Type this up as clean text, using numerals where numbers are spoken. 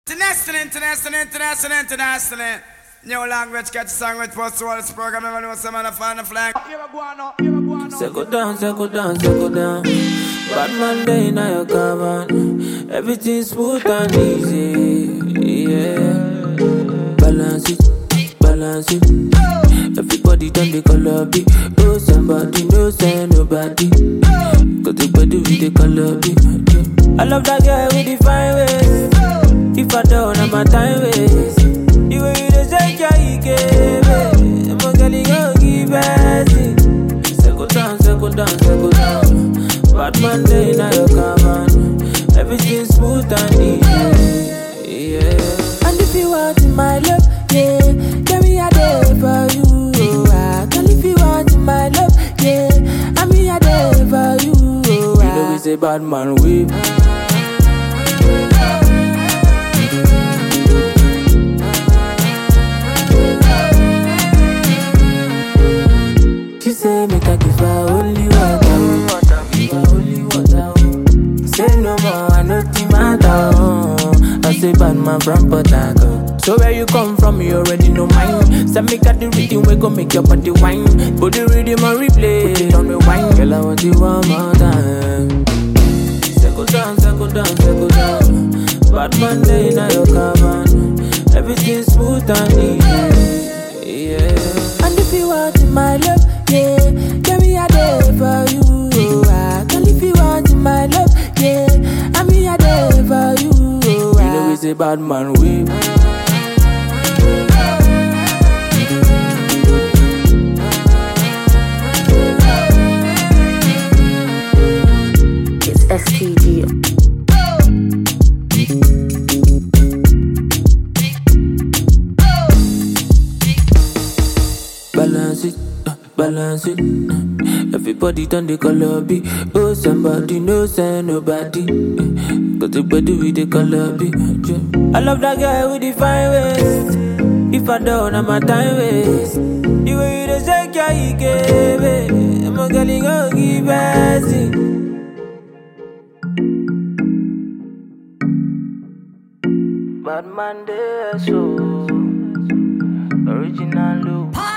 International. New language, catch song with post wall. This program, never know some man a fan of flag. Settle down. Bad man day in your cabin. Everything smooth and easy. Yeah. Balance it. Everybody done the color B. Oh, somebody no say nobody. Cause the body with the color B. I love that girl with the fine ways. If I don't, I'm a time waste. The way you just shake your ike, my girl, you gon' give it. Settle down. Bad man day in your cabin. Everything smooth and easy. Yeah. And if you want my love, yeah, get me a day for you. And if you want my love, yeah, I'm here there for you. You know we say bad man whip. She say make I give her only water. Give her only water. Say no more, I know the matter. I say bad man from Port Harcourt. So where you come from, you already know mine. Say make I the rhythm, we gon' make your body wine. Put the rhythm on replay, put it on the wine. Girl, I want you one more time. Settle down. Bad man day in your cabin. Everything smooth and easy. Yeah. And if you want my love, yeah, get me a day for you. And if you want my love, yeah, I'm here there for you. You know we say bad man whip. It's STG. Balance it. Everybody done the color B. Oh, somebody no say nobody. Cause the body with the color B. I love that girl with the fine ways. If I don't, I'm a time waste. The way you just shake your ike, my girl, you gon' give it. Bad man there, so original look.